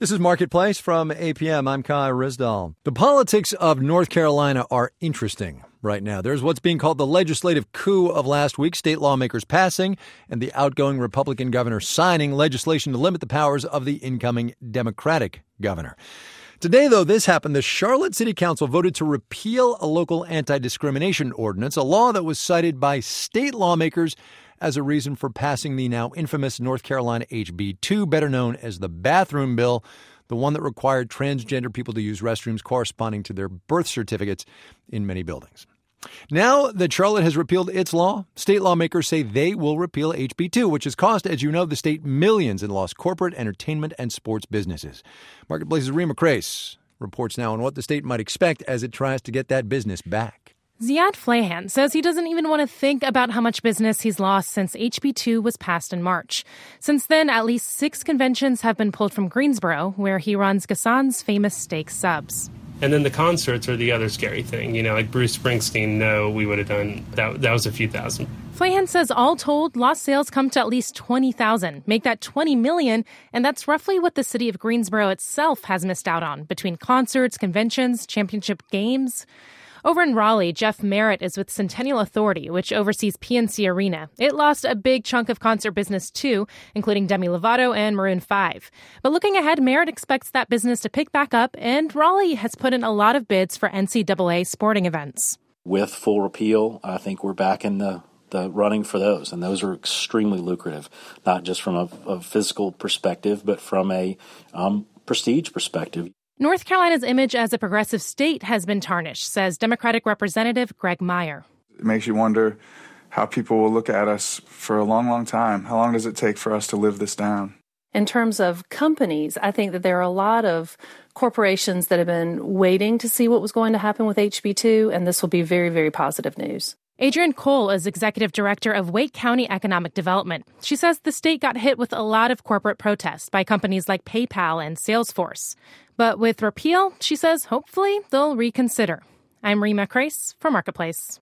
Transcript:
This is Marketplace from APM. I'm Kai Rizdal. The politics of North Carolina are interesting right now. There's what's being called the legislative coup of last week, state lawmakers passing and the outgoing Republican governor signing legislation to limit the powers of the incoming Democratic governor. Today, though, this happened. The Charlotte City Council voted to repeal a local anti-discrimination ordinance, a law that was cited by state lawmakers as a reason for passing the now infamous North Carolina HB 2, better known as the bathroom bill, the one that required transgender people to use restrooms corresponding to their birth certificates in many buildings. Now that Charlotte has repealed its law, state lawmakers say they will repeal HB 2, which has cost, as you know, the state millions in lost corporate, entertainment, and sports businesses. Marketplace's Rima Crace reports now on what the state might expect as it tries to get that business back. Ziad Flahan says he doesn't even want to think about how much business he's lost since HB 2 was passed in March. Since then, at least 6 conventions have been pulled from Greensboro, where he runs Gassan's famous steak subs. And then the concerts are the other scary thing. You know, like Bruce Springsteen, we would have done, that was a few thousand. Flahan says all told, lost sales come to at least 20,000. Make that 20 million, and that's roughly what the city of Greensboro itself has missed out on between concerts, conventions, championship games. Over in Raleigh, Jeff Merritt is with Centennial Authority, which oversees PNC Arena. It lost a big chunk of concert business, too, including Demi Lovato and Maroon 5. But looking ahead, Merritt expects that business to pick back up, and Raleigh has put in a lot of bids for NCAA sporting events. With full repeal, I think we're back in the running for those, and those are extremely lucrative, not just from a physical perspective, but from a prestige perspective. North Carolina's image as a progressive state has been tarnished, says Democratic Representative Greg Meyer. It makes you wonder how people will look at us for a long, long time. How long does it take for us to live this down? In terms of companies, I think that there are a lot of corporations that have been waiting to see what was going to happen with HB 2, and this will be very, very positive news. Adrienne Cole is executive director of Wake County Economic Development. She says the state got hit with a lot of corporate protests by companies like PayPal and Salesforce. But with repeal, she says hopefully they'll reconsider. I'm Rima Crace for Marketplace.